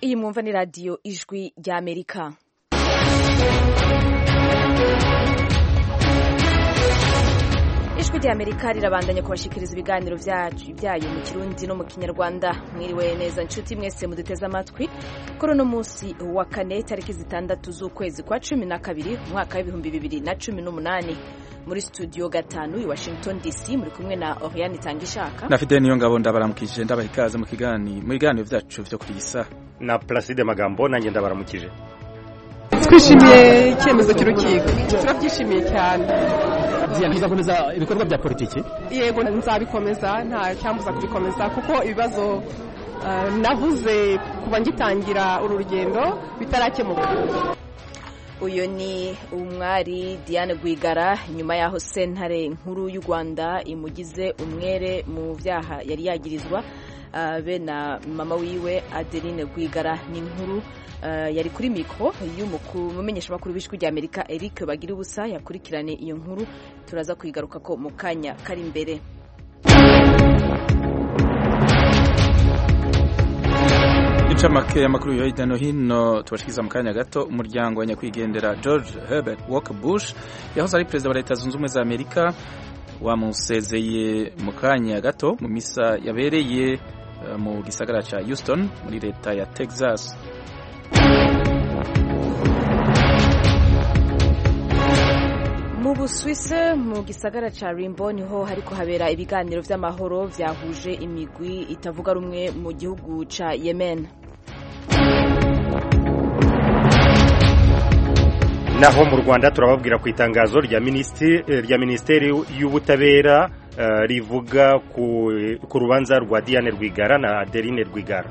Iyi mwumva ni radiyo ijwi ry'Amerika. Ijwi ry'Amerika rirabandanya kubashikiriza ibiganiro byayo mu Kirundi no mu Kinyarwanda. Mwiriwe neza nshuti mwese muduteze amatwi kuri uno munsi wa kane tariki 6 z'ukwezi kwa 12 umwaka w'2018 muri studio gatanu i Washington DC muri kumwe na Oriane Tangishaka na Fidel Niyongabo ndabaramukije ndabaha ikaze mu biganiro byacu byo kuri isa na Placide Magambo nanjye ndabaramukije. Twishimiye icyemezo cy'urukiko, turabyishimiye cyane. Nzakomeza ibikorwa bya politiki? Yego, nzabikomeza, nta cyambuza kubikomeza kuko ibibazo navuze kuba ngitangira uru rugendo bitarakemuka. Uyu ni umwari Diane Rwigara nyuma yaho sentare nkuru y'u Rwanda imugize umwere mu byaha yari yagirizwa be na mama wiwe Adeline Rwigara. Ni inkuru yari kuri mikro y'umumenyesha makuru w'Ijwi ry'Amerika Eric Bagira ubusa yakurikirane iyo nkuru, turaza kuyigaruka ko mu kanya kari imbere. Incamake y'amakuru yo hirya no hino tubashikiza mu kanya gato. Umuryango wa nyakwigendera George Herbert Walker Bush yahoze ari perezida wa Leta Zunze Ubumwe za Amerika wamusezeye mu kanya gato mu misa yabereye mu gisagara ca Houston muri leta ya Texas. Mu Busuwisi mu gisagara ca Rimbo niho hariko habera ibiganiro vy'amahoro vyahuje imigwi itavuga rumwe mu gihugu ca Yemen. Naho mu Rwanda turababwira ku itangazo rya Ministeri y'Ubutabera rivuga ku rubanza rwa Diane Rwigara na Adeline Rwigara.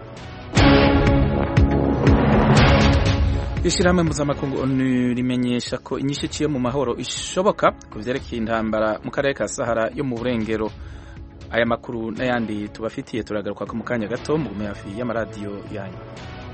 Ishirahamwe mpuzamakungu ONU rimenyesha ko inyishu iciye mu mahoro ishoboka ku vyerekeye intambara mu karere ka Sahara yo mu burengero. Aya makuru n'ayandi tubafitiye turagaruka ko mu kanya gato mu hafi y'amaradiyo yanyu.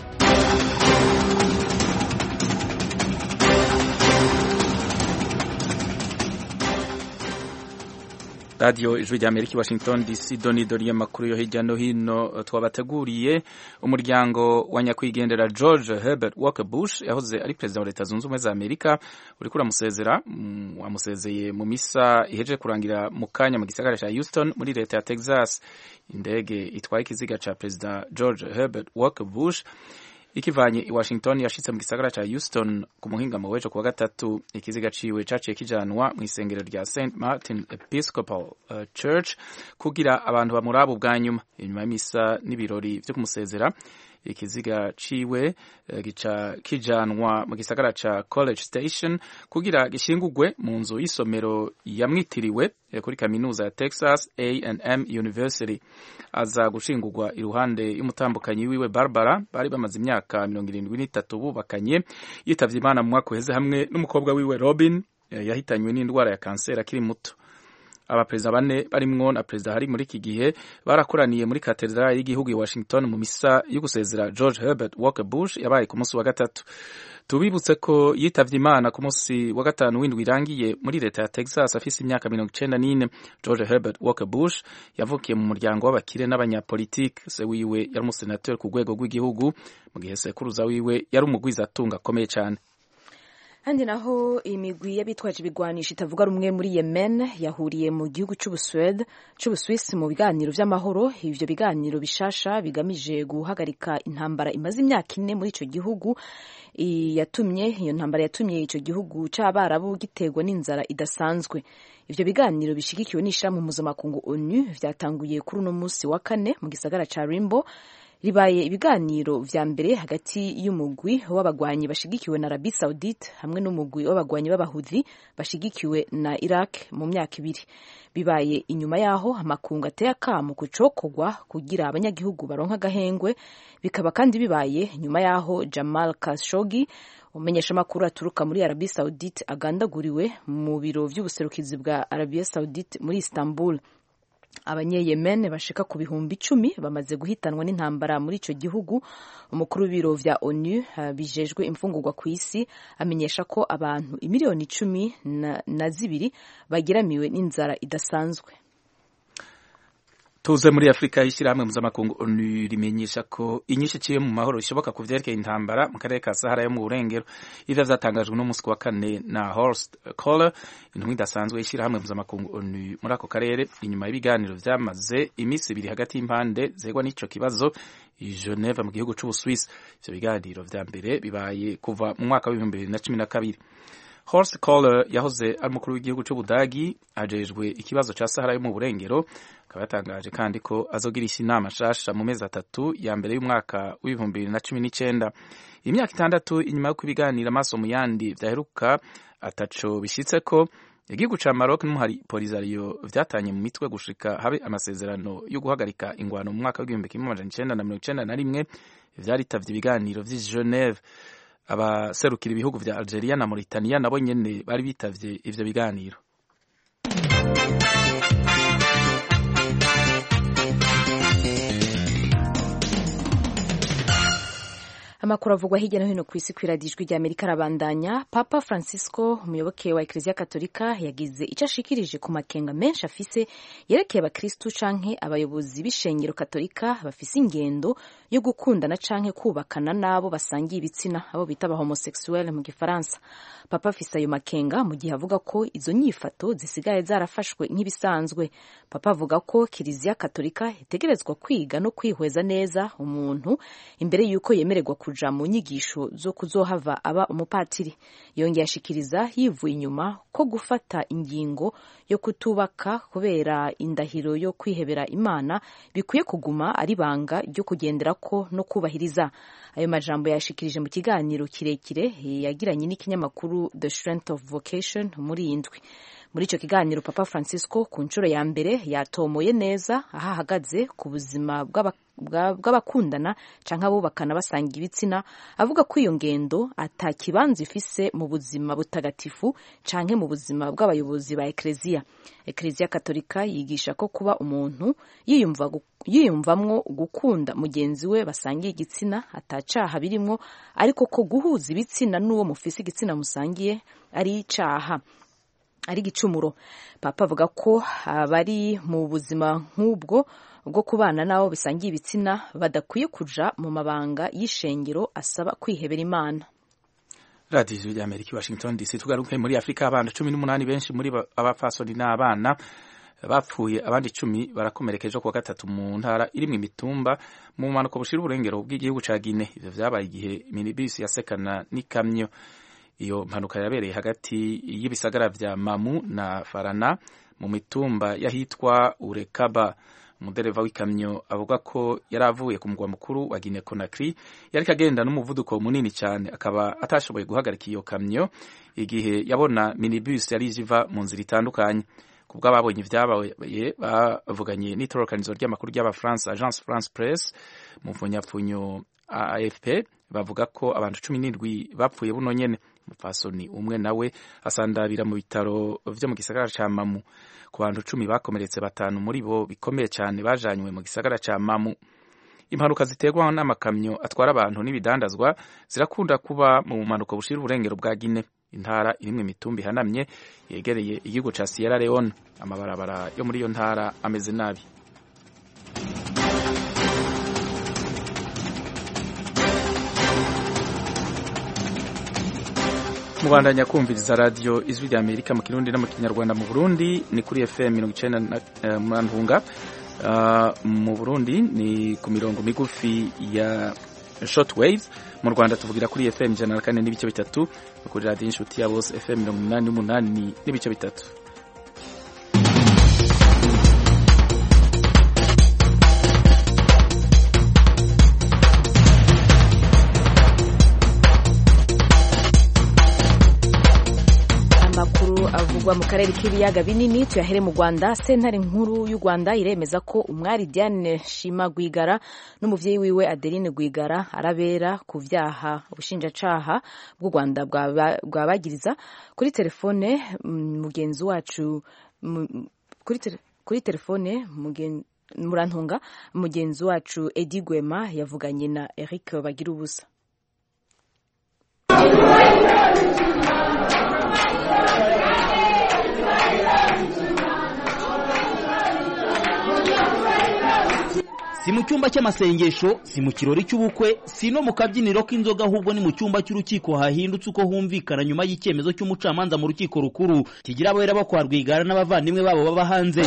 Radio Ijwi ry'Amerika Washington DC. Doni makuru yo hirya no hino twabateguriye. Umuryango wa nyakwigendera George Herbert Walker Bush yahoze ari perezida wa Leta Zunze Ubumwe za Amerika uri kuramusezera wamusezeye mu misa iheje kurangira mu kanya mu gisagara ca Houston muri leta ya Texas. Indege itwaye ikiziga ca perezida George Herbert Walker Bush ikivanye i Washington yashitse mu gisagara ca Houston ku muhingamo w'ejo kuwa gatatu. Ikiziga ciwe caciye kijanwa mu isengero rya St. Martin Episcopal Church kugira abantu bamuraba ubwa nyuma. Inyuma y'imisa n'ibirori vyo kumusezera, ikiziga ciwe gica kijanwa mu gisagara ca College Station kugira gishingurwe mu nzu y'isomero yamwitiriwe kuri kaminuza ya Texas A&M University. Aza gushingurwa iruhande y'umutambukanyi wiwe Barbara bari bamaze imyaka 73 bubakanye, yitavye Imana mu mwaka uheze hamwe n'umukobwa wiwe Robin yahitanywe n'indwara ya kanseri akiri muto. Abaperezida bane barimwo na perezida hari muri iki gihe barakoraniye muri katedrali y'igihugu ya Washington mu misa yo gusezera George Herbert Walker Bush yabaye ku munsi wa gatatu. Tubibutse ko yitavye Imana ku munsi wa gatanu w'indwi irangiye muri leta ya Texas afise imyaka 94. George Herbert Walker Bush yavukiye mu muryango w'abakire n'abanyapolitike. Se wiwe yari umusenateri ku rwego rw'igihugu mu gihe sekuruza wiwe yari umugwizatunga akomeye cyane. Handi naho imigwi y'abitwaje ibigwanisho itavuga rumwe muri Yemen yahuriye mu gihugu c'Ubusuwisi mu biganiro vy'amahoro. Ivyo biganiro bishasha bigamije guhagarika intambara imaze imyaka 4 muri ico gihugu. Iyo ntambara yatumye ico gihugu c'Abarabu giterwa n'inzara idasanzwe. Ivyo biganiro bishigikiwe n'ishirahamwe mpuzamakungu ONU vyatanguye kuri uno musi wa kane mu gisagara ca Rimbo. Ribaye ibiganiro vya mbere hagati y'umugwi w'abagwanyi bashigikiwe na Arabie Saoudite hamwe n'umugwi w'abagwanyi b'Abahudhi bashigikiwe na Iraq mu myaka 2. Bibaye inyuma yaho amakungu ateye akamo kucokogwa kugira abanyagihugu baronka agahengwe. Bikaba kandi bibaye nyuma yaho Jamal Khashoggi umenyesha makuru aturuka muri Arabie Saoudite agandaguriwe mu biro vy'ubuserukizi bwa Arabie Saoudite muri Istanbul. Abanyeyemen bashika ku bihumbi 10 bamaze guhitanwa n'intambara muri ico gihugu. Umukuru w'ibiro vya ONU bijejwe imfungurwa ku isi amenyesha ko abantu imiliyoni 12 bagiramiwe n'inzara idasanzwe. tuze muri Afrika ishyirahamwe mpuzamakungu ONU rimenyesha ko inyinshi ciye mu mahoro ishoboka ku vyerekeye intambara mu karere ka Sahara yo mu burengero. Ivyo vyatangajwe no musi wa kane na Horst Kohler, intumwa idasanzwe ishyirahamwe mpuzamakungu ONU muri ako karere, inyuma y'ibiganiro vyamaze imisi ibiri hagati y'impande zegwa n'ico kibazo i Geneva mu gihugu c'Ubuswisi. Ivyo biganiro vya mbere bibaye kuva mu mwaka wa 2012. Horst Kohler yahoze ari umukuru w'igihugu c'Ubudagi ajejwe ikibazo ca Sahara yo mu burengero, akaba yatangaje kandi ko azogirisha inama nshasha mu mezi 3 ya mbere y'umwaka wa 2019. Imyaka 6 inyuma yo kubiganira amaso mu yandi vyaheruka ataco bishitseko, igihugu ca Maroc n'umuhari Polisario vyatanye mu mitwe gushika habe amasezerano yo guhagarika ingwano mu mwaka wa 1991 vyaritavye ibiganiro vy'i Geneve. Abaserukira ibihugu vya Algeria na Mauritania nabo nyene bari bitavye ivyo biganiro. Amakuru avugwa hirya no hino ku isi kw'iradijwi rya Amerika arabandanya. Papa Francisco, umuyoboke wa Eklezia Katolika, yagize icyo ashikirije ku makenga menshi afise yerekeye abakristu canke abayobozi b'ishengero Katolika bafise ingendo yo gukundana canke kubakana nabo basangiye ibitsina, abo bita aba homosexuel mu Gifaransa. Papa afise ayo makenga mu gihe avuga ko izo nyifato zisigaye zarafashwe nk'ibisanzwe. Papa avuga ko Kiliziya Katolika itegerezwa kwiga no kwihweza neza umuntu imbere yuko yemererwa kuja mu nyigisho zo kuzohava aba umupatiri. Yongeye ashikiriza yivuye inyuma ko gufata ingingo yo kutubaka kubera indahiro yo kwihebera Imana bikwiye kuguma ari banga ryo kugenderako no kubahiriza. Ayo majambo yashikirije mu kiganiro kirekire yagiranye n'ikinyamakuru The Strength of Vocation muri indwi. Muri ico kiganiro Papa Francisco ku nshuro ya mbere yatomoye neza aho ahagaze ku buzima bw'abakundana canke abubakana basanga ibitsina, avuga ko iyo ngendo ata kibanza ifise mu buzima butagatifu canke mu buzima bw'abayobozi ba Eklezia. Eklezia Katolika yigisha ko kuba umuntu yiyumvamwo gukunda mugenzi we basangiye igitsina atacaha birimwo, ariko ko guhuza ibitsina n'uwo mufise igitsina musangiye ari icaha, ari igicumuro. Papa avuga ko abari mu buzima nk'ubwo bwo kubana nabo bisangiye ibitsina badakwiye kuja mu mabanga y'ishengero, asaba kwihebera Imana. Radio ya Amerika Washington DC. Tugaruke muri Afrika, abantu 18 benshi muri abapfasoni n'abana bapfuye, abandi 10 barakomerekeje kuwa gatatu mu ntara iri mu imitumba mu manuko bushira uburengero bw'igihugu ca Guinea. Ivyo vyabaye igihe minibus yasekana n'ikamyo. Iyo mpanuka yabereye hagati y'ibisagara vya Mamu na Farana mu mitumba yahitwa Urekaba. Umudereva w'ikamyo avuga ko yaravuye ku mugwa mukuru wa Guinea Conakry, yariko agenda n'umuvuduko munini cyane, akaba atashoboye guhagarika iyo kamyo igihe yabona minibus yari iva mu nzira itandukanye. Kubwa babonye ivyabaye bavuganye n'itorokanizo ry'amakuru ry'Abafaransa Agence France Presse mu mfunyapfunyo AFP, bavuga ko abantu 17 bapfuye buno nyene. Umupfasoni umwe nawe asandabira mu bitaro vyo mu gisagara ca Mamu. Ku bantu 10 bakomeretse, 5 muri bo bikomeye cyane bajanywe mu gisagara ca Mamu. Impanuka ziterwa n'amakamyo atwara abantu n'ibidandazwa zirakunda kuba mu manuko bushira uburengero bwa Guinea, intara irimwe imitumba ihanamye yegereye igihugu ca Sierra Leone. Amabarabara yo muri iyo ntara ameze nabi. Mubandanya kumviriza radio Ijwi rya Amerika mu Kirundi no mu Kinyarwanda. Mu Burundi ni kuri FM 90 Mwantunga, mu Burundi ni ku mirongo migufi ya shortwave. Mu Rwanda tuvugira kuri FM 104 n'ibice bitatu, kuri radio Inshuti ya Bose FM 88 n'ibice bitatu. Avugwa mu karere k'ibiyaga binini, tuyahere mu Rwanda. Sentare nkuru y'u Rwanda iremeza ko umwari Diane Shima Rwigara n'umuvyeyi wiwe Adeline Rwigara arabera ku vyaha ubushinjacaha bw'u Rwanda bwabagiriza. Kuri telefone mugenzi wacu Murantunga, mugenzi wacu Edi Gwema yavuganye na Eric Bagirubusa. si mu cyumba cy'amasengesho, si mu kirori cy'ubukwe, si no mu kabyiniro k'inzoga, ahubwo ni mu cyumba cy'urukiko hahindutse uko humvikana nyuma y'icyemezo cy'umucamanza mu rukiko rukuru kigira abera bo kwa Rwigara n'abavandimwe babo baba hanze.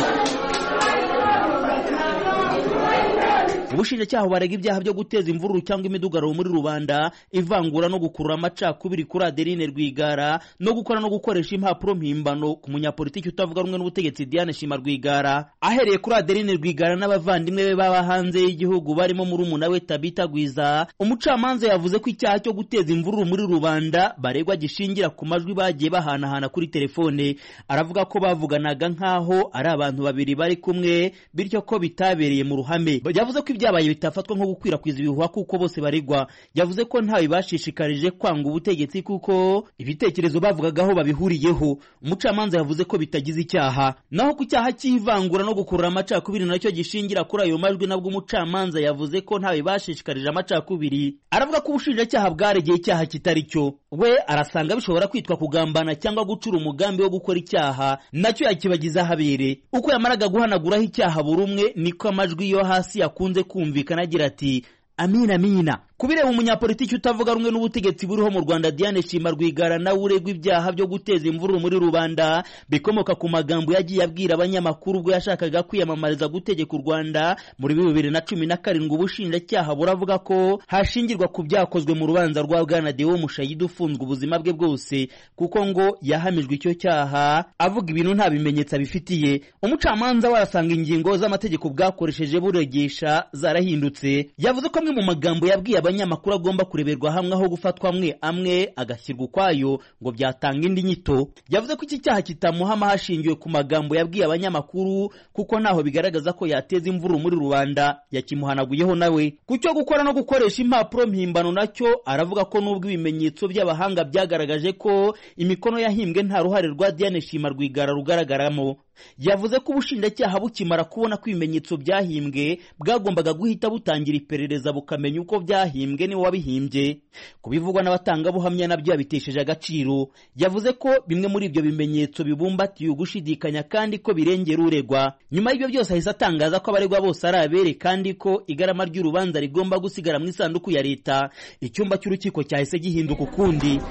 Ubushinjacyaha barega ibyaha byo guteza imvururu cyangwa imidugararo muri rubanda, ivangura no gukurura amacakubiri kuri Adeline Rwigara, no gukora no gukoresha impapuro mpimbano ku munyapolitiki utavuga rumwe n'ubutegetsi Diane Shima Rwigara. Ahereye kuri Adeline Rwigara n'abavandimwe be baba hanze y'igihugu barimo murumuna we Tabita Gwiza, umucamanza yavuze ko icyaha cyo guteza imvururu muri rubanda baregwa gishingira ku majwi bagiye bahanahana kuri telefone. Aravuga ko bavuganaga nk'aho ari abantu babiri bari kumwe, bityo ko bitabereye mu ruhame. Yavuze ko byabaye bitafatwa nko gukwirakwiza ibihuha kuko bose baregwa. Yavuze ko ntawe bashishikarije kwanga ubutegetsi kuko ibitekerezo bavugagaho babihuriyeho. Umucamanza yavuze ko bitagize icyaha. Naho ku cyaha cy'ivangura no gukurura amacakubiri nacyo gishingira kuri ayo majwi, nabwo umucamanza yavuze ko ntawe bashishikarije amacakubiri. Aravuga ko ubushinjacyaha bwaregeye icyaha kitari cyo. We arasanga bishobora kwitwa kugambana cyangwa gucura umugambi wo gukora icyaha, nacyo yakibagiza habere. Uko yamaraga guhanaguraho icyaha buri umwe, niko amajwi yo hasi yakunze kumvikana agira ati amina amina. Kubireba umunyapolitiki utavuga rumwe n'ubutegetsi buriho mu Rwanda Diane Shima Rwigara nawe uregwa ibyaha byo guteza imvururu muri rubanda bikomoka ku magambo yagiye abwira abanyamakuru ubwo yashakaga kwiyamamariza gutegeka u Rwanda muri 2017. Ubushinjacyaha buravuga ko hashingirwa ku byakozwe mu rubanza rwa Bwana Deo Mushayidi ufunzwe ubuzima bwe bwose, kuko ngo yahamijwe icyo cyaha avuga ibintu nta bimenyetso bifitiye. Umucamanza warasanga ingingo z'amategeko bwakoresheje buregesha zarahindutse. Yavuze ko amwe mu magambo yabwiye abanyamakuru agomba kureberwa hamwe aho gufatwa amwe agashyirwa ukwayo ngo byatanga indi nyito. Yavuze ko iki cyaha kitamuhama hashingiwe ku magambo yabwiye abanyamakuru kuko naho bigaragaza ko yateza imvururu muri rubanda, yakimuhanaguyeho nawe. Ku cyo gukora no gukoresha impapuro mpimbano nacyo aravuga ko nubwo ibimenyetso by'abahanga byagaragaje ko imikono yahimbwe nta ruhare rwa Diane Shima Rwigara rugaragaramo. Yavuze ko ubushinjacyaha bukimara kubona ko ibimenyetso byahimbwe bwagombaga guhita butangira iperereza bukamenya uko byahimbwe niwe wabihimbye. Kubivugwa n'abatangabuhamya nabyo yabitesheje agaciro. Yavuze ko bimwe muri ibyo bimenyetso bibumbatiye ugushidikanya kandi ko birengera uregwa. Nyuma y'ibyo byose ahise atangaza ko abaregwa bose ari abere kandi ko igarama ry'urubanza rigomba gusigara mu isanduku ya leta. Icyumba cy'urukiko cyahise gihinduka ukundi.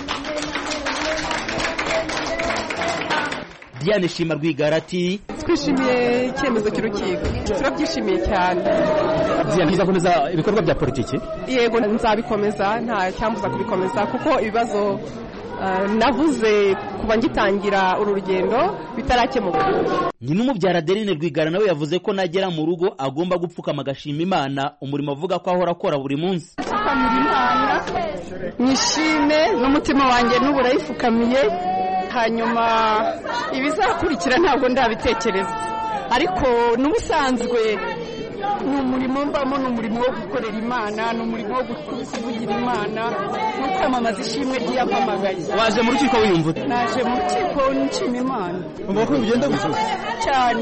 Diane Shima Rwigara ati twishimiye icyemezo cy'urukiko, turabyishimiye cyane. Diane nzakomeza ibikorwa bya politiki? Yego nzabikomeza, nta cyambuza kubikomeza kuko ibibazo navuze kuba ngitangira uru rugendo bitarakemuka. Nyina umubyara Adeline Rwigara nawe yavuze ko nagera mu rugo agomba gupfukama agashima Imana, umurimo avuga ko ahora akora buri munsi. Pfukamira Imana, nishime n'umutima wanjye n'uburayifukamiye, hanyuma ibizakurikira ntabwo ndabitekereza, ariko n'ubusanzwe ni umurimo mbamo, ni umurimo wo gukorera Imana, ni umurimo wo kuvugira Imana no kwamamaza ishimwe ry'iyamamagaye. Waje mu rukiko wiyumva? Naje mu rukiko nshima Imana. Umva ko bigenda gusoza cyane.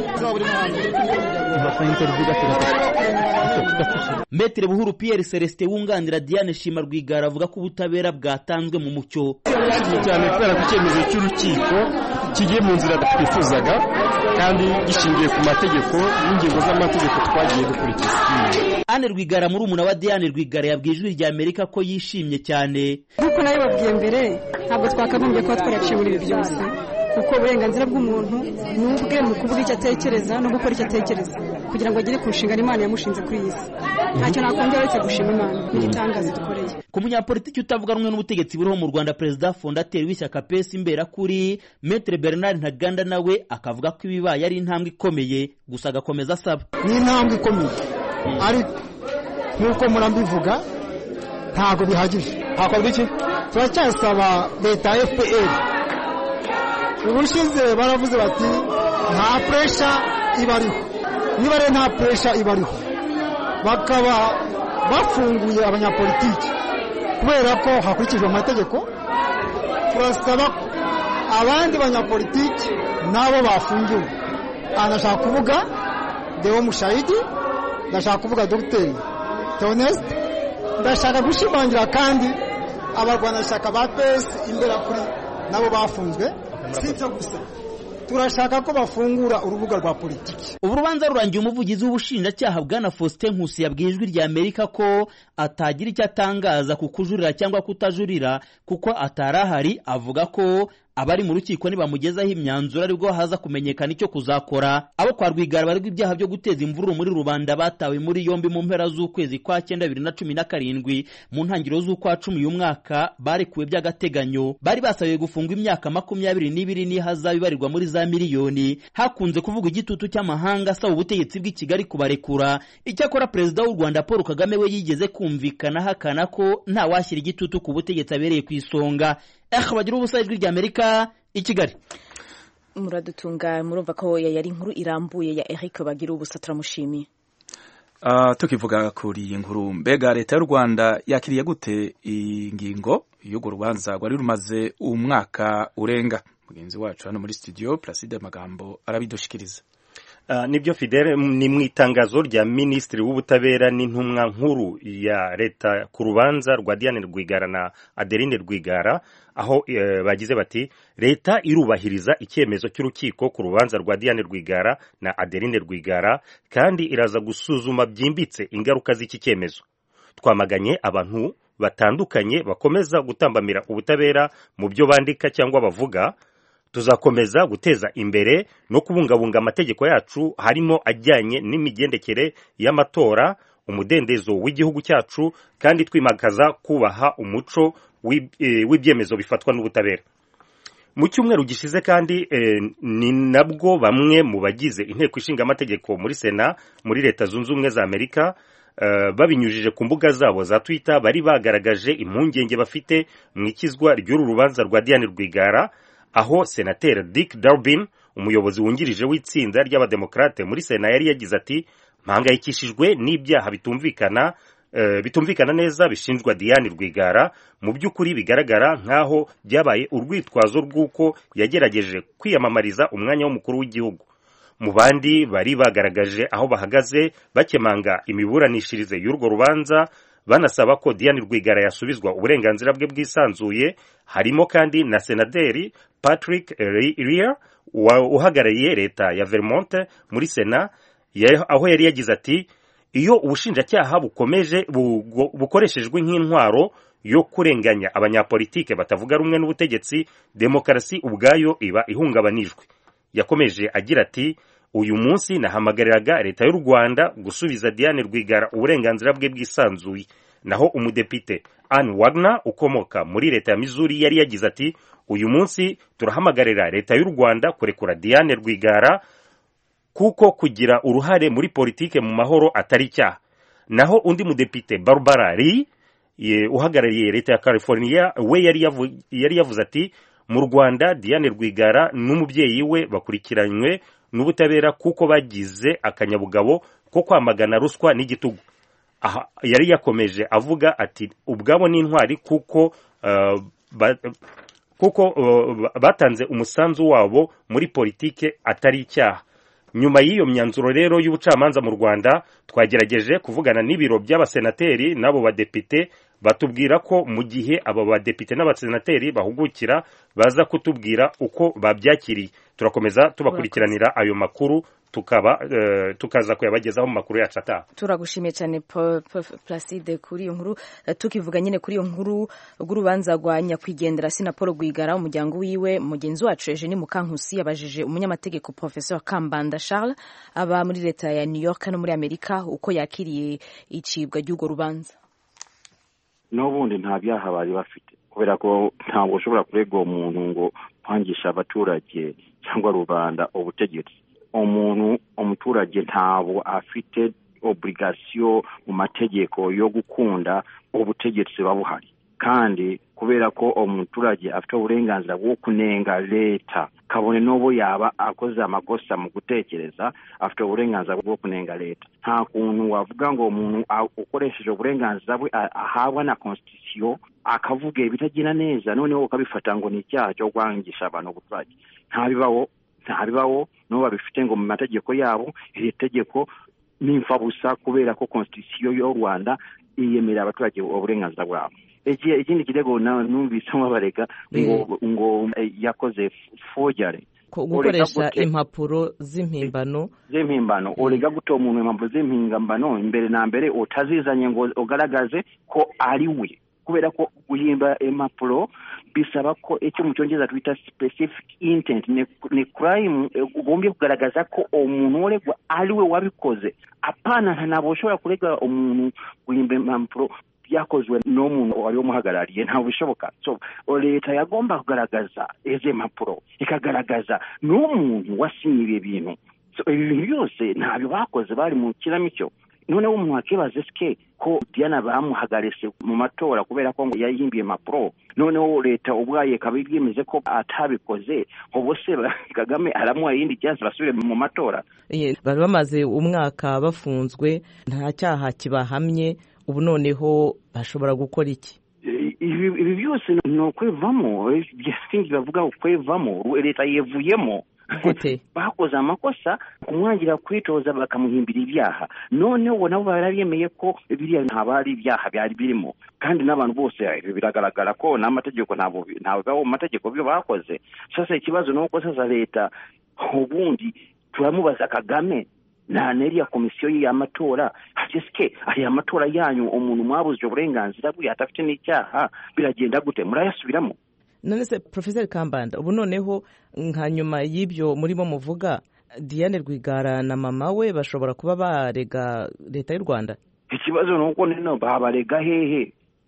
Maître Buhuru Pierre Celestin wunganira Diane Shima Rwigara avuga ko ubutabera bwatanzwe mu mucyo cyane kubera ko icyemezo cy'urukiko kigiye mu nzira twifuzaga kandi gishingiye ku mategeko n'ingingo z'amategeko twagiye dukurikiza. Anne Rwigara murumuna wa Diane Rwigara yabwiye Ijwi rya Amerika ko yishimye cyane. Nkuko nayo babwiye mbere, ntabwo twakagombye kuba twaraciye muri ibi byose kuko uburenganzira bw'umuntu ni ubwe mu kuvuga icyo atekereza no gukora icyo atekereza kugira ngo agere ku nshingano Imana yamushinze kuri iyi si. Ntacyo nakongera uretse gushima Imana n'igitangaza dukoreye. Ku munyapolitiki utavuga rumwe n'ubutegetsi buriho mu Rwanda, perezida fondateri w'ishyaka PS Imberakuri Maître Bernard Ntaganda nawe akavuga ko ibibaye ari intambwe ikomeye, gusa agakomeza asaba. Ni intambwe ikomeye ariko nk'uko murambivuga ntabwo bihagije. Hakorwa iki? Turacyasaba leta ya FPR. Ubushize baravuze bati nta pressure ibariho, niba rero nta pressure ibariho bakaba bafunguye abanyapolitiki kubera ko hakurikijwe amategeko, turasaba abandi banyapolitiki nabo bafungiwe. Anashaka kuvuga Deo Mushayidi, ndashaka kuvuga Dr. Theoneste, ndashaka gushimangira kandi abarwanashyaka ba PS Imberakuri nabo bafunzwe. Si ibyo gusa, turashaka ko bafungura urubuga rwa politiki. Ubu rubanza rurangiye umuvugizi w'ubushinjacyaha bwana Faustin Nkusi yabwiye Ijwi rya Amerika ko atagira icyo atangaza ku kujurira cyangwa kutajurira kuko atarahari. Avuga ko abari mu rukiko nibamugezaho imyanzuro aribwo haza kumenyekana icyo kuzakora. Abo kwa Rwigara baregwa ibyaha byo guteza imvururu muri rubanda batawe muri yombi mu mpera z'ukwezi kwa 2017. Mu ntangiriro z'ukwa 10 uyu mwaka barekuwe by'agateganyo. Bari basabiwe gufungwa imyaka 22 n'ihazabu ibarirwa muri za miliyoni. Hakunze kuvuga igitutu cy'amahanga asaba ubutegetsi bw'i Kigali kubarekura. Icyakora Perezida w'u Rwanda Paul Kagame we yigeze kumvikana hakana ko nta washyira igitutu ku butegetsi abereye ku isonga. Bagira ubusa Ijwi rya Amerika i Kigali. Muradutunga murumva ko yari inkuru irambuye ya Eric Bagira ubusa turamushimiye. Tukivuga kuri iyi nkuru, mbega leta y'u Rwanda yakiriye gute ingingo y'urwo rubanza rwari rumaze umwaka urenga? Mugenzi wacu hano muri studio Placide Magambo arabidushikiriza. Nibyo Fidele, ni mu itangazo rya Minisitiri w'Ubutabera n'intumwa nkuru ya leta ku rubanza rwa Diane Rwigara na Adeline Rwigara, aho bagize bati leta irubahiriza icyemezo cy'urukiko ku rubanza rwa Diane Rwigara na Adeline Rwigara kandi iraza gusuzuma byimbitse ingaruka z'iki cyemezo. Twamaganye abantu batandukanye bakomeza gutambamira ubutabera mu byo bandika cyangwa bavuga. Tuzakomeza guteza imbere no kubungabunga amategeko yacu harimo ajyanye n'imigendekere y'amatora, umudendezo w'igihugu cyacu, kandi twimakaza kubaha umuco w'ibyemezo bifatwa n'ubutabera. Mu cyumweru gishize kandi ni nabwo bamwe mu bagize inteko ishinga amategeko muri Sena muri Leta Zunze Ubumwe za Amerika babinyujije ku mbuga zabo za Twitter bari bagaragaje impungenge bafite mu ikizwa ry'uru rubanza rwa Diane Rwigara, aho Senateri Dick Durbin, umuyobozi wungirije w'itsinda ry'abademokrate muri Sena, yari yagize ati mpangayikishijwe n'ibyaha bitumvikana neza bishinjwa Diane Rwigara. Mu by'ukuri bigaragara nk'aho byabaye urwitwazo rw'uko yagerageje kwiyamamariza umwanya w'umukuru w'igihugu. Mu bandi bari bagaragaje aho bahagaze bakemanga imiburanishirize y'urwo rubanza banasaba ko Diane Rwigara yasubizwa uburenganzira bwe bwisanzuye, harimo kandi na Senateri Patrick Leahy uhagarariye leta ya Vermont muri Sena, aho yari yagize ati iyo ubushinjacyaha bukoreshejwe nk'intwaro yo kurenganya abanyapolitike batavuga rumwe n'ubutegetsi, demokarasi ubwayo iba ihungabanijwe. Yakomeje agira ati uyu munsi nahamagariraga leta y'u Rwanda gusubiza Diane Rwigara uburenganzira bwe bwisanzuye. Naho umudepite Anne Wagner ukomoka muri leta ya Missouri yari yagize ati uyu munsi turahamagarira leta y'u Rwanda kurekura Diane Rwigara kuko kugira uruhare muri politike mu mahoro atari cyaha. Naho undi mudepite Barbara Lee uhagarariye leta ya California we yari yavuze ati mu Rwanda Diane Rwigara n'umubyeyi we bakurikiranywe n'ubutabera kuko bagize akanyabugabo ko kwamagana ruswa n'igitugu. Aha yari yakomeje avuga ati ubwabo n'intwari kuko batanze umusanzu wabo muri politike atari icyaha. Nyuma y'iyo myanzuro rero y'ubucamanza mu Rwanda twagerageje kuvugana n'ibiro by'abasenateri n'abo badepite, batubwira ko mu gihe abo badepite n'abasenateri bahugukira baza kutubwira uko babyakiriye. Turakomeza tubakurikiranira ayo makuru tukaza kuyabagezaho mu makuru yacu ataha. Turagushimiye cyane Placide kuri iyo nkuru. Tukivuga nyine kuri iyo nkuru rw'urubanza rwa nyakwigendera Paul Rwigara, umuryango wiwe, mugenzi wacu Eugenie Mukankusi yabajije umunyamategeko Professor Kambanda Charles aba muri leta ya New York no muri Amerika uko yakiriye icibwa ry'urwo rubanza. N'ubundi nta byaha bari bafite, kubera ko ntabwo ushobora kurega umuntu ngo kwangisha abaturage cyangwa rubanda ubutegetsi. Umuturage ntabwo afite obligation mu mategeko yo gukunda ubutegetsi babuhari, kandi kubera ko umuturage afite uburenganzira bwo kunenga leta, kabone n'ubu yaba akoze amakosa mu gutekereza, afite uburenganzira bwo kunenga leta. Nta kuntu wavuga ngo umuntu ukoresheje uburenganzira bwe ahabwa na constitution akavuga ibitagira neza noneho ukabifata ngo ni icyaha cyo kwangisha abantu ubuturage. ntabibaho no babifite ngo mu mategeko yabo. Iri tegeko n'imfabusa kubera ko constitution y'u Rwanda iyemerera abaturage uburenganzira bwabo. Ikindi kirego numvise babarega ngo yakoze forgery gukoresha impapuro z'impimbano urega gute umuntu impapuro z'impimbano imbere na mbere utazizanye ngo ugaragaze ko ari we, kubera ko guhimba impapuro bisaba ko icyo mu cyongereza twita specific intent, ni crime, ugombye kugaragaza ko umuntu uregwa ari we wabikoze. Apana ntabwo ushobora kurega umuntu guhimba impapuro byakozwe n'umuntu wari umuhagarariye, ntabwo bishoboka. So leta yagomba kugaragaza izi mpapuro, ikagaragaza n'umuntu wasinyiye ibintu. So ibi bintu byose ntabyo bakoze, bari mu kinamico. Noneho umuntu akibaza ske ko Diana bamuhagaritse mu matora kubera ko ngo yayimbiye impapuro, noneho leta ubwaye kabibwemeze ko atabikoze, hobose Kagame aramuha yindi chance basubire mu matora. Bari bamaze umwaka bafunzwe, nta cyaha kibahamye, ubu noneho bashobora gukora iki? Ibi byose no kwevamo, byinshi bavuga kwevamo, leta yevuyemo. Bakoze amakosa kumwangira kwitoza bakamuhimbira ibyaha, noneho nabo barabiyemeye ko biriya ntabari ibyaha byari birimo, kandi n'abantu bose biragaragara ko n'amategeko ntabwo mu mategeko byo bakoze. Sasa ikibazo nuko sasa leta ubundi turamubaza Kagame na neriya komisiyo y'amatora, hajeske ari amatora yanyu umuntu mwabuzije uburenganzira bwe atafite n'icyaha, biragenda gute murayasubiramo? None se Professor Kambanda, ubu noneho nka nyuma y'ibyo murimo muvuga, Diane Rwigara na mama we bashobora kuba barega leta y'u Rwanda? Ikibazo nuko nino babarega hehe,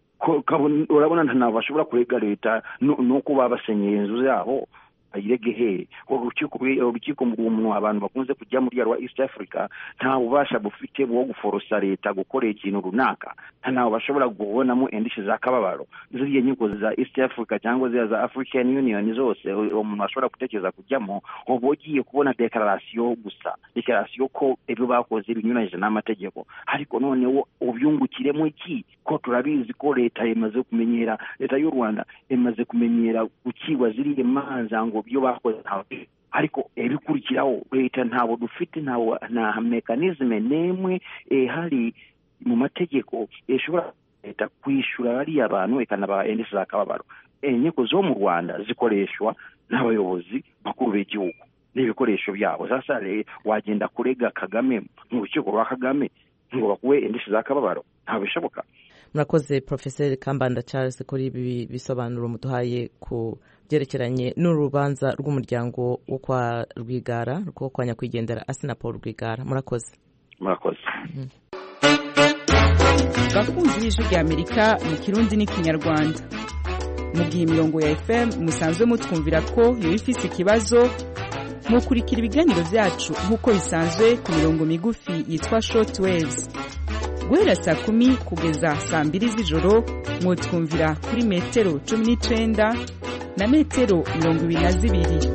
urabona ntabwo bashobora kurega leta nuko babasenyeye inzu zabo, ayirege he. Urukiko mu abantu bakunze kujya muri rwa East Africa nta bubasha bufite bwo guforosa leta gukora ikintu runaka, nta bashobora kubonamo indishyi za kababaro. Ziriya nyiko za East Africa cyangwa za African Union zose umuntu ashobora gutekereza kujyamo, ubogiye kubona declaration gusa, declaration ko ibyo bakoze binyuranyije n'amategeko. Ariko noneho ubyungukiremo iki? Ko turabizi ko leta imaze kumenyera, leta y'u Rwanda imaze kumenyera gukiwa ziriya manza ngo byo bakoze. Ariko ebikurikiraho leta ntabo dufite, nta mekanizme nemwe hari mu mategeko ishobora leta kwishura bari abantu ikanaba indishyi za kababaro. Inyiko zo mu Rwanda zikoreshwa n'abayobozi bakuru b'igihugu n'ibikoresho byabo. Sasa wagenda kurega Kagame mu rukiko rwa Kagame ngo bakuwe indishyi za kababaro? Ntabwo bishoboka. Murakoze Professor Kambanda Charles kuri ibi bisobanuro muduhaye ku byerekeranye n'urubanza rw'umuryango wo kwa Rwigara, rwo kwa nyakwigendera Asina Paul Rwigara. Murakoze. Bakunzi b'Ijwi ry'Amerika mu Kirundi n'Ikinyarwanda, mu gihe imirongo ya FM musanzwe mutwumvira ko yo ifise ikibazo, mukurikira ibiganiro byacu nk'uko bisanzwe ku mirongo migufi yitwa short waves. Guhera saa 10 kugeza saa 2 z'ijoro mwotwumvira kuri metero 19 na metero 22.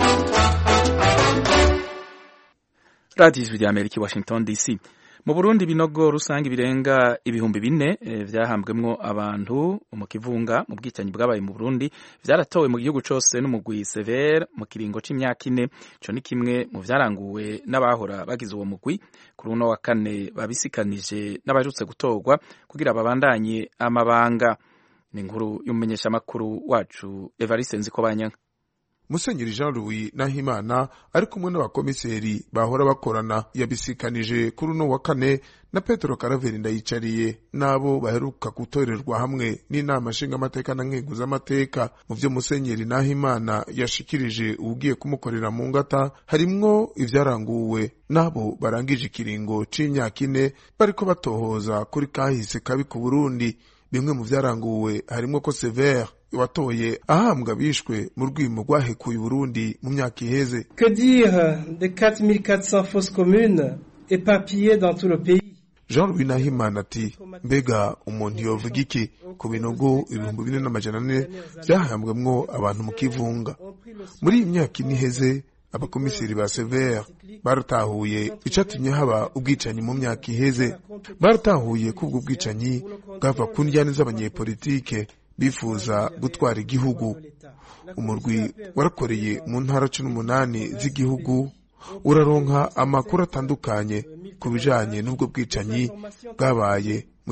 Radio Ijwi ry'Amerika Washington DC. Mu Burundi binogo rusange birenga ibihumbi 4 vyahambwemwo abantu mu kivunga mu bwicanyi bwabaye mu Burundi vyaratowe mu gihugu cose n'umugwi Severe mu kiringo c'imyaka 4. Ico ni kimwe mu vyaranguwe n'abahora bagize uwo mugwi kuri uno wa kane babisikanije n'abajutse gutorwa kugira babandanye amabanga. Ni inkuru y'umumenyesha makuru wacu Evariste Nzikobanyanga. Musenyeri Jean Louis Nahimana ari kumwe n'abakomiseri bahora bakorana yabisikanije kuri uno wa kane na Petro Karaveri Ndayicariye nabo baheruka gutorerwa hamwe n'inama nshingamateka na nkenguzamateka. Mu vyo Musenyeri Nahimana yashikirije ugiye kumukorera mu ngata harimwo ivyaranguwe nabo barangije ikiringo c'imyaka 4 bariko batohoza kuri kahise kabi ku Burundi. Bimwe mu vyaranguwe harimwo ko Severe watoye ahambwa bishwe mu rwimo rwahekuye Burundi mu myaka iheze. Que dire de 4400 fausses communes éparpillées dans tout le pays? Jean Louis Nahimana ati mbega umuntu yovuga iki ku binogo 2400 vyahambwemwo abantu mu kivunga muri imyaka iniheze. Abakomiseri ba Severe baratahuye icatumye haba ubwicanyi mu myaka iheze, baratahuye kubwo ubwicanyi bwava ku njyane z'abanyepolitike bifuza gutwara igihugu. Umurwi warakoreye mu ntara 18 z'igihugu uraronka amakuru atandukanye ku bijanye n'ubwo bwicanyi bwabaye mu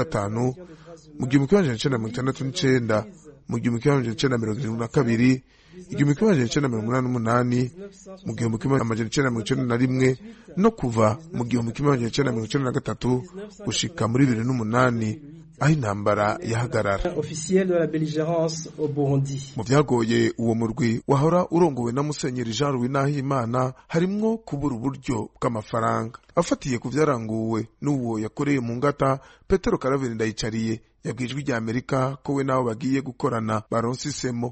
1965, mu 1969, mu 1972, igihumbi kimwe amajana icenda mirongo inani n'umunani, mu gihumbi kimwe amajana icenda mirongo icenda na rimwe no kuva mu gihumbi kimwe amajana icenda mirongo icenda na gatatu gushika muri 2008 aho intambara yahagarara. Mu vyagoye uwo murwi wahora urongowe na Musenyeri Jean Louis Nahimana harimwo kubura uburyo bw'amafaranga. Afatiye ku vyaranguwe n'uwo yakoreye mu ngata, Petero Karaveri Ndayicariye yabwijwe rya Amerika ko we nabo bagiye gukorana baronse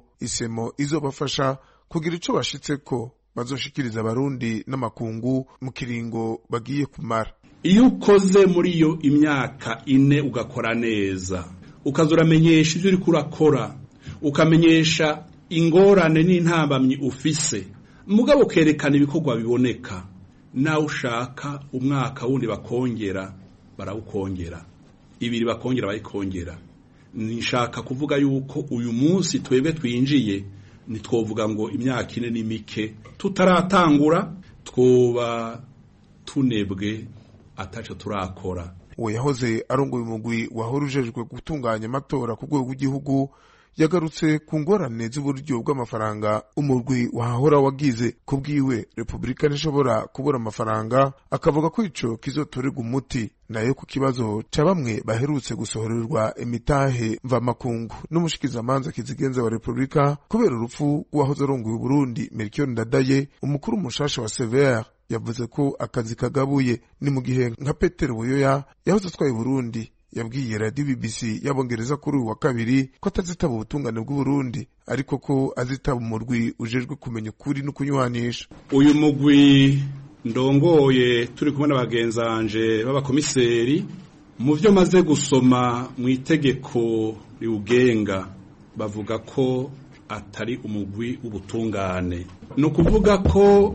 isemo izobafasha kugira ico bashitseko bazoshikiriza abarundi n'amakungu mu kiringo bagiye kumara. Iyo ukoze muri iyo imyaka 4 ugakora neza, ukazuramenyesha ivyo uriko urakora, ukamenyesha ingorane n'intambamyi ufise, mugabo kerekana ibikorwa biboneka, nawe ushaka umwaka wundi bakongera barawukongera, ibiri bakongera bayikongera. Nishaka kuvuga yuko uyu munsi twebwe twinjiye nitwovuga ngo imyaka 4 ni mike, tutaratangura twoba tunebwe ataco turakora. Uwo yahoze arongoye umugwi wahorujejwe gutunganya amatora ku rwego rw'igihugu yagarutse ku ngorane z'uburyo bw'amafaranga umurwi wahora wagize. Kubwiwe Republika ntishobora kubura amafaranga, akavuga ko ico kizotorerwa umuti, nayo ku kibazo ca bamwe baherutse gusohorerwa imitahe mvamakungu n'umushikizamanza kizigenza wa Republika kubera urupfu rw'uwahoze arongoye Burundi Melchior Ndadaye, umukuru mushasha wa CVR yavuze ko akazi kagabuye. Ni mu gihe nka Petero Buyoya yahoze atwaye Burundi yabwiye Radio BBC y'Abongereza kuri uyu wa kabiri ko atazitaba ubutungane bw'u Burundi, ariko ko azitaba umurwi ujejwe kumenya ukuri no kunywanisha. Uyu mugwi ndongoye turi kumwe n'abagenzanje b'abakomiseri, mu vyo maze gusoma mu itegeko riugenga bavuga ko atari umugwi w'ubutungane. No kuvuga ko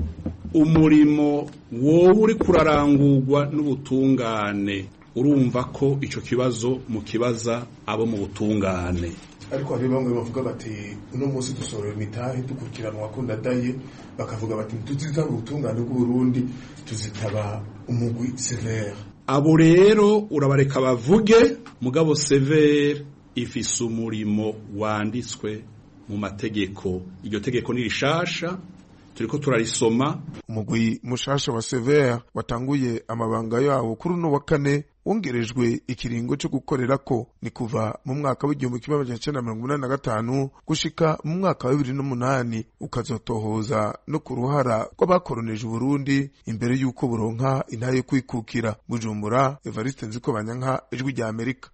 umurimo wowe uri kurarangurwa n'ubutungane, urumva ko ico kibazo mu kibaza abo mu butungane. Ariko hari bamwe bavuga bati uno munsi dusorera imitahe dukurikiranwa ko Ndadaye, bakavuga bati tuzitaba ubutungane bw'u Burundi, tuzitaba umugwi CVR. Abo rero urabareka bavuge, mugabo CVR ifise umurimo wanditswe mu mategeko. Iryo tegeko ni rishasha, turiko turarisoma. Umugwi mushasha wa CVR watanguye amabanga yawo kuri uno wa kane, wongerejwe ikiringo cyo gukorerako ni kuva mu mwaka w'igihumbi kimwe amajana icenda mirongo umunani na gatanu gushika mu mwaka wa 2008, ukazotohoza no ku ruhara rw'abakoroneje Burundi imbere y'uko buronka intahe yo kwikukira. Bujumbura, Evariste Nzikobanyanka, Ijwi rya Amerika.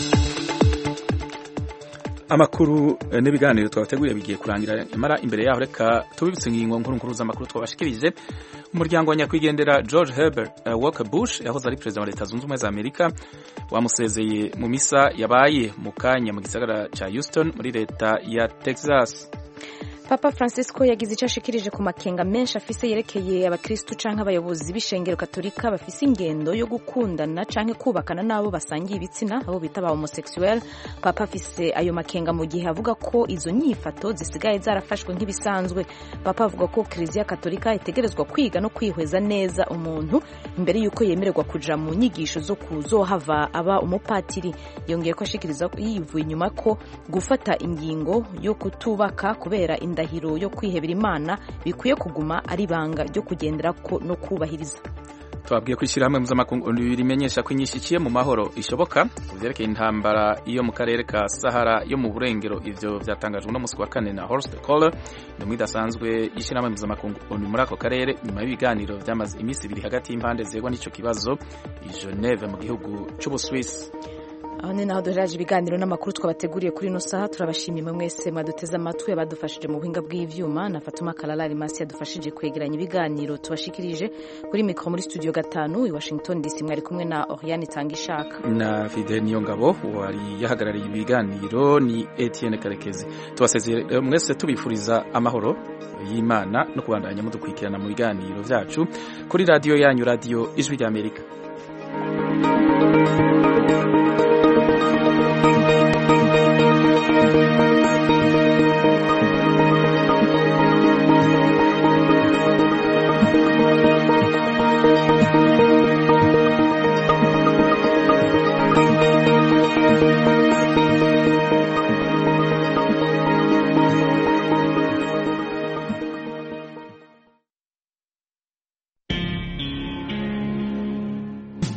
Amakuru n'ibiganiro twabateguriye bigiye kurangira, imara imbere yaho reka tubibutse ingingo nkuru z'amakuru twabashikirije. Umuryango wa nyakwigendera George Herbert Walker Bush yahoze ari president wa Leta Zunze Ubumwe za Amerika wamusezeye mu misa yabaye mu kanya mu gisagara ca Houston muri leta ya Texas. Papa Francisco yagize icyo ashikirije ku makenga menshi afise yerekeye abakristu canke abayobozi b'ishengero katolika bafise ingendo yo gukundana canke kubakana nabo basangiye ibitsina, abo bita ba homosexuel. Papa afise ayo makenga mu gihe avuga ko izo nyifato zisigaye zarafashwe nk'ibisanzwe. Papa avuga ko Kiliziya Katolika itegerezwa kwiga no kwihweza neza umuntu imbere yuko yemererwa kuja mu nyigisho zo kuzohava aba umupatiri. Yongeye ko ashikiriza yivuye inyuma ko gufata ingingo yo kutubaka kubera indahiro yo kwihebera Imana bikwiye kuguma ari banga ryo kugendera ko no kubahiriza. Twabwiye kwishira hamwe mpuzamakungu bimenyesha ko inyinshi iciye mu mahoro ishoboka kuvyerekeye intambara iyo mu karere ka Sahara yo mu burengero. Ivyo vyatangajwe no musi wa kane na Horst Kohler, ni idasanzwe yishira hamwe mpuzamakungu muri ako karere nyuma y'ibiganiro vyamaze imisi ibiri hagati y'impande zegwa n'ico kibazo i Geneve mu gihugu c'Ubuswisi. Aho ni naho duhereje ibiganiro n'amakuru twabateguriye kuri ino saha. Turabashimiye mwese mwaduteze amatwi, abadufashije mu buhinga bw'ivyuma na Fatuma Kalala Rimasi yadufashije kwegeranya ibiganiro tubashikirije. Kuri mikro muri studio 5 i Washington DC mwari kumwe na Oriane Tangishaka na Fidel Niyongabo, wari yahagarariye ibiganiro ni Etienne Karekezi. Tubasezeye mwese tubifuriza amahoro y'Imana no kubandanya mudukurikirana mu biganiro vyacu kuri radio yanyu, Radio Ijwi rya Amerika.